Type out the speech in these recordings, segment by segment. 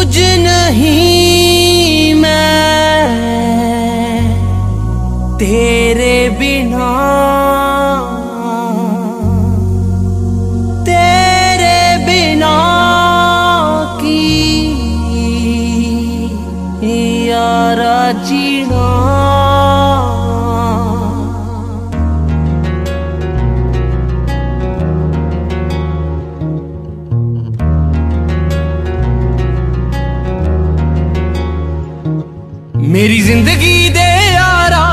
कुछ नहीं मैं तेरे बिना, तेरे बिना की यारा जीना। मेरी जिंदगी दे यारा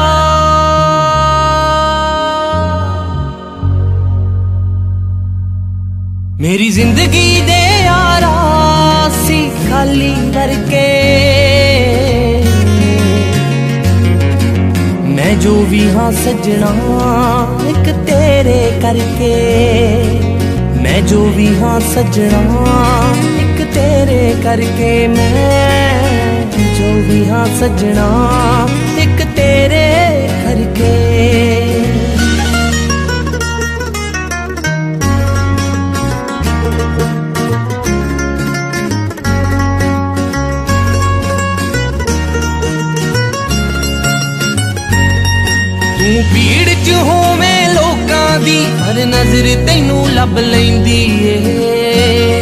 मेरी जिंदगी दे यारा सी खाली करके मैं जो भी हाँ सजना एक तेरे करके, मैं जो भी हाँ सजना एक तेरे करके, मैं जो भी हाँ सजना एक तेरे करके। तू भीड़ च होवें लोकां दी हर नजर तैनू लब लैंदी ए,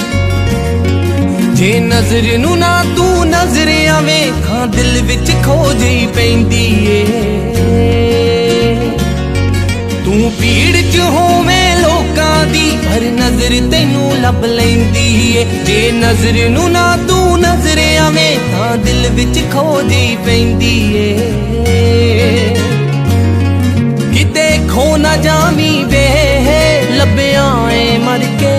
जे नजर नू ना तू नजर आवें खां दिल विच खोज ही पैंदी ए। तू भीड़ च होवें लोकां दी हर नजर तैनू लब लैंदी ए, जे नजर नू ना तू नजर आवें खां दिल विच खोज ही पैंदी ए। किते खो ना जावी वे लब्बिया ए मर के,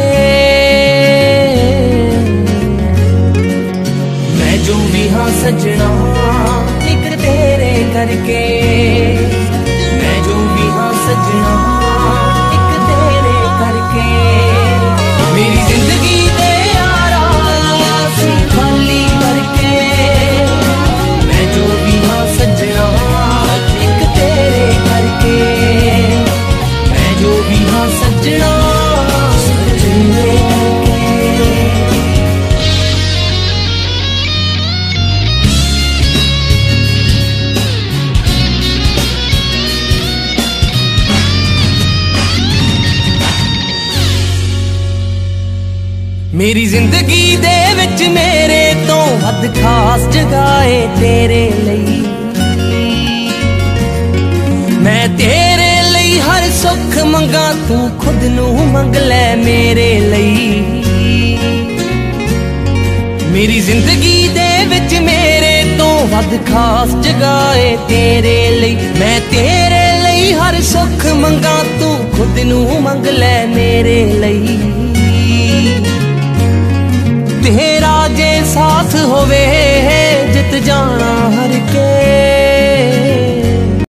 जो भी हाँ सजना एक तेरे करके, मैं जो भी हाँ सजना एक तेरे करके। मेरी जिंदगी दे यारा सी खाली करके, मैं जो भी हाँ सजना एक तेरे करके, मैं जो भी हाँ सजना तेरे करके। मेरी जिंदगी दे विच मेरे तो हद खास जगाए तेरे लई, मैं तेरे लई हर सुख मंगा तू खुद नू मंग ले मेरे लई। मेरी जिंदगी दे विच मेरे तो हद खास जगाए तेरे लई, मैं तेरे लई हर सुख मंगा तू खुद नू मंग ले मेरे लई। तेरा जे साथ होवे